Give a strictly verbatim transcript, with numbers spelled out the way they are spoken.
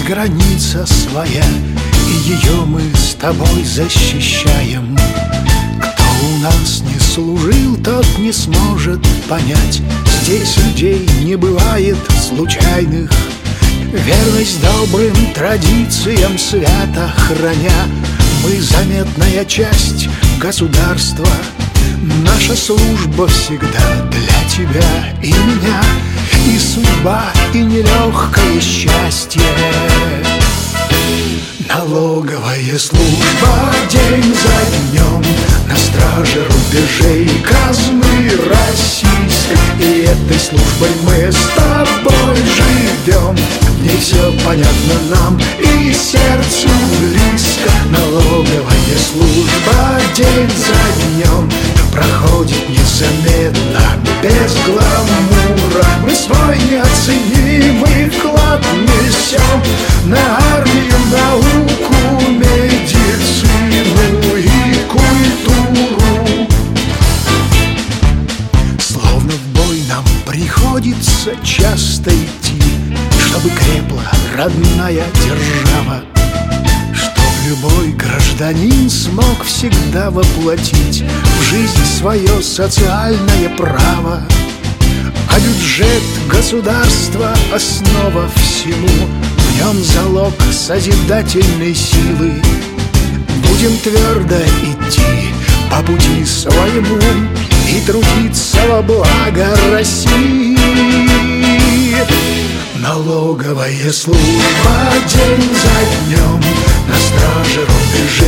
граница своя, и ее мы с тобой защищаем. Кто у нас не служил, тот не сможет понять. Здесь людей не бывает случайных. Верность добрым традициям свято храня, мы заметная часть государства. Наша служба всегда для тебя и меня, и судьба, и нелегкое счастье. Налоговая служба день за днем на страже рубежей казны российской, и этой службой мы с тобой живем. В ней все понятно нам и сердцу близко. Налоговая служба день за днем проходит незаметно, без гламура. Мы свой неоценимый вклад несем на армию, науку, медицину и культуру. Словно в бой нам приходится часто идти, чтобы крепла родная держава, чтоб любой гражданин смог всегда воплотить в жизнь свое социальное право. А бюджет государства — основа всему, в нем залог созидательной силы. Будем твердо идти по пути своему и трудиться во благо России. Налоговая служба день за днем на страже рубежей